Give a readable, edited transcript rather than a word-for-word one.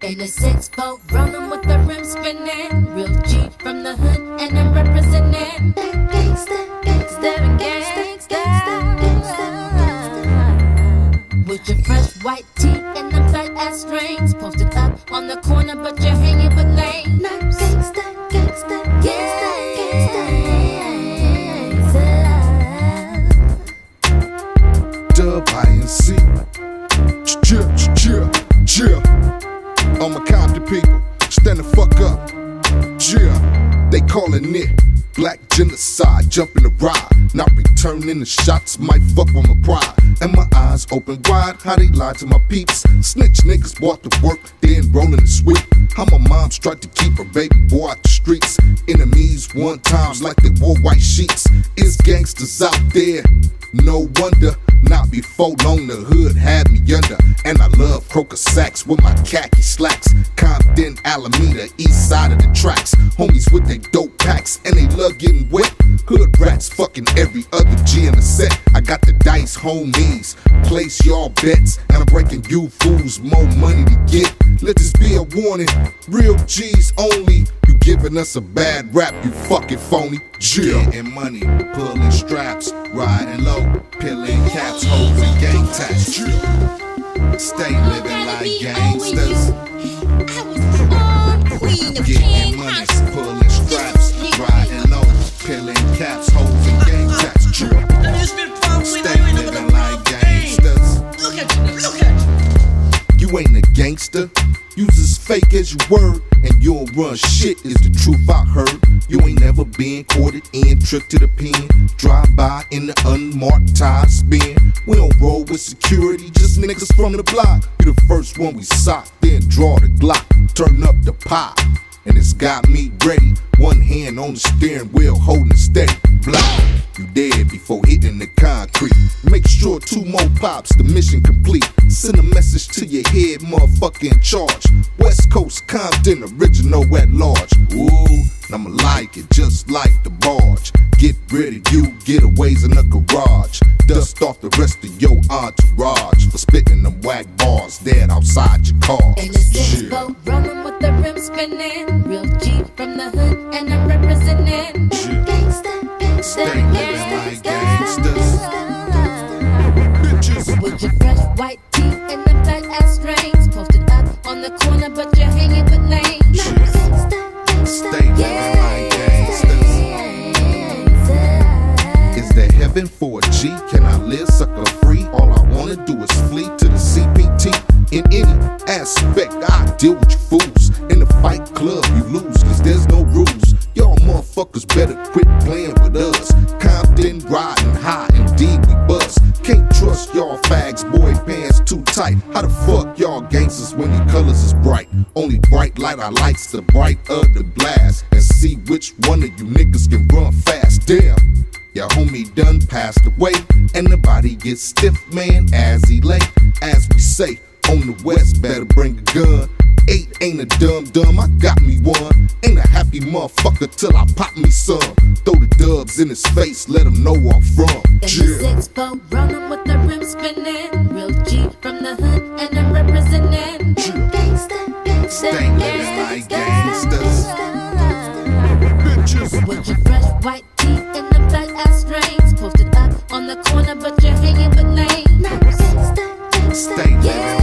In a 6-4, rolling with the rim spinning. Real G from the hood, and I'm representing. Gangsta, gangsta, gangsta, gangsta. With your fresh white tee and them fat ass strings. Posted up on the corner, but you're hanging with lame. Gangsta, gangsta, gangsta, gangsta. Dub INC. Chill. All my Compton people, stand the fuck up. Yeah, they calling it black genocide, jumping the ride, not returning the shots, might fuck with my pride. And my eyes open wide, how they lie to my peeps. Snitch niggas bought the work, then rolling the sweep. How my mom tried to keep her baby boy out the streets. Enemies one times like they wore white sheets. Is gangsters out there? No wonder. Not before long the hood had me under. And I love Croker Sacks with my khaki slacks. Compton, Alameda, east side of the tracks. Homies with they dope packs and they love getting wet. Hood rats fucking every other G in the set. I got the dice, homies. Place y'all bets, and I'm breaking you fools more money to get. Let this be a warning, real G's only. You giving us a bad rap, you fucking phony. Getting money, pulling straps, riding low, peeling caps, holding gang tats. Stay living like gangsters. Getting money, pulling straps, riding low, peeling caps, holding gang tats. Stay living like gangsters. Look at you. You ain't a gangster. Use as fake as you were, and you don't run shit is the truth I heard. You ain't never been courted in, tricked to the pen. Drive by in the unmarked tire spin. We don't roll with security, just niggas from the block. You the first one we sock, then draw the Glock. Turn up the pop, and it's got me ready. One hand on the steering wheel, holding it steady. Block, you dead before hitting the concrete. Make sure 2 more pops, the mission complete. Send a message to your head, motherfucker in charge. West Coast Compton, original at large. Ooh, I'ma like it just like the barge. Get rid of you, getaways in the garage. Dust off the rest of your entourage for spitting them whack bars dead outside your car. In a 6-4, rolling with the rim spinning. Real G from the hood, and I'm representing. Gangsta, gangsta, Stay living like gangsters. Bitches. With your fresh white tee and them fat ass strings. Posted up on the corner, but you're hanging with lame. Stay living like gangsters. Is there heaven for a G? Can I live sucker free? All I wanna do is flee to the CPT. In any aspect, I deal with you fools. In the fight club, you lose, cause there's no rules. Y'all motherfuckers better quit playing with us. Compton riding high, indeed we bust. Can't trust y'all fags, boy pants too tight. How the fuck y'all gangsters when your colors is bright? Only bright light I likes the bright of the blast. And see which one of you niggas can run fast. Damn, your homie done passed away. And the body gets stiff, man, as he lay. As we say, on the west, better bring a gun. 8 ain't a dumb, I got me one. Ain't a happy motherfucker till I pop me some. Throw the dubs in his face, let him know where I'm from. In a 6-4, rolling with the rim spinning. Real G from the hood, and I'm representing. Gangsta, gangsta, Stay living like gangsters. Bitches. With your fresh white tee and them fat ass strings. Posted up on the corner, but you're hanging with lame. Stay living